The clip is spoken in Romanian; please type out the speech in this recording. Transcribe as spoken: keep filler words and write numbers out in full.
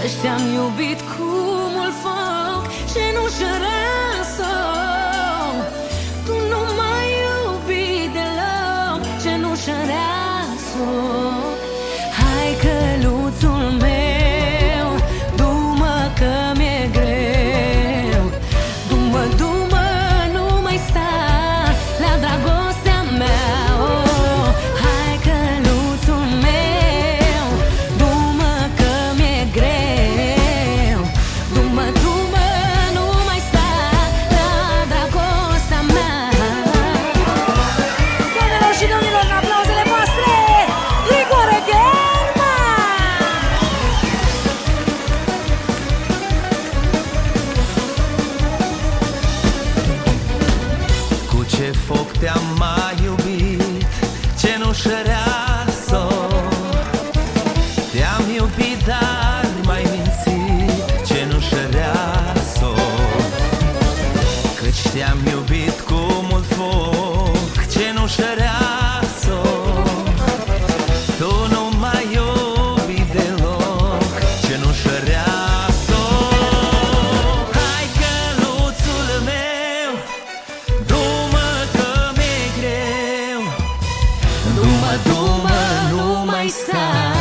Căci te-am iubit cu mult foc și nu-și răsou. Tu nu m-ai iubit deloc, ce nu-și răsou. Hai, căluțul meu, du-mă că mi-e greu. Du-mă, du-mă, nu mai sta la dragostea mea. Oh, hai, căluțul meu, du-mă că mi-e greu. Du-mă, du-mă, nu mai sta la dragostea mea. Doamnelor și domnilor, în aplauzele voastre, Igor German! Cu ce foc te-am mai iubit, ce nu-și răsou. Te-am iubit, dar m-ai mințit, ce nu-și răsou. Căci te-am iubit cu mult foc, ce nu-și răsou. Tu nu m-ai iubit deloc, ce nu-și răsou. Hai, căluțul meu, du-mă că mi-e greu. Du-mă, du-mă, nu mai sta